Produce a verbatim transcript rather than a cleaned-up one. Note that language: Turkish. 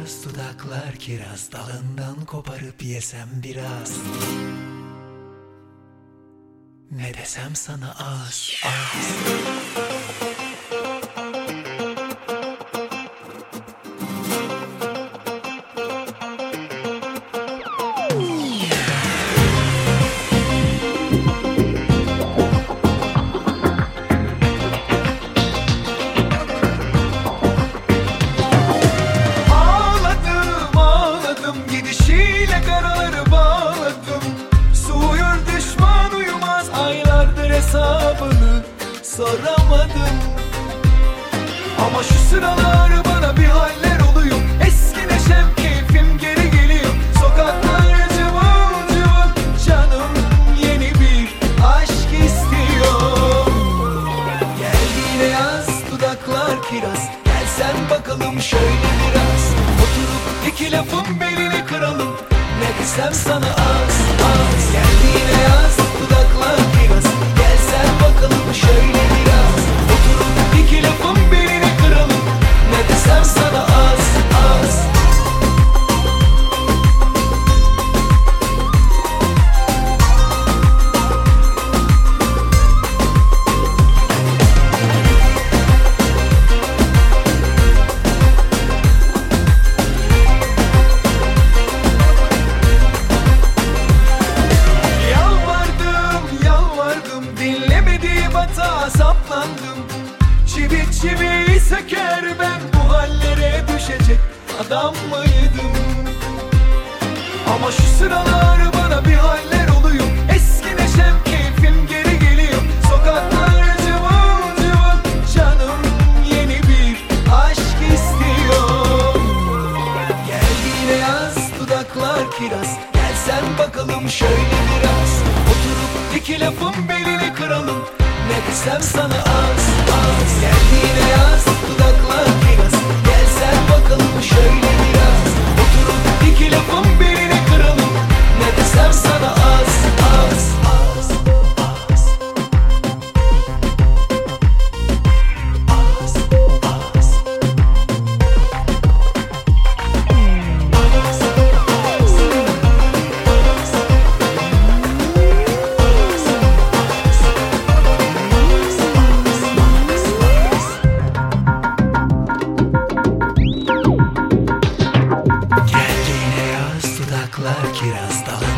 beyaz dudaklar kiraz, dalından koparıp yesem biraz. Ne desem sana az az. Hesabını soramadım. Ama şu sıralar bana bir haller oluyor. Eski neşem, keyfim geri geliyor. Sokaklar cıvıl cıvıl, canım yeni bir aşk istiyor. Geldi yine yaz, dudaklar kiraz. Gelsen bakalım şöyle biraz. Oturup iki lafın belini kıralım. Ne desem sana az az. Geldi yine yaz, dudaklar kiraz. Gelsen bakalım şöyle biraz. Oturup iki lafın belini kıralım. Ne desem sana az az. Saplandım, çivi çiviyi söker. Ben bu hallere düşecek adam mıydım? Ama şu sıralar bana bir haller oluyor. Eski neşem, keyfim geri geliyor. Sokaklar cıvıl cıvıl, canım yeni bir aşk istiyor. Geldi yine yaz, dudaklar kiraz. Gelsen bakalım şöyle biraz. Oturup iki lafın belini kıralım. Ne desem sana az az. Geldi yine yaz, dudaklar kiraz. Gelsen bakalım şöyle biraz. Oturup iki lafın belini kıralım. Ne desem sana az az az az. Az az. Kiraz, dalından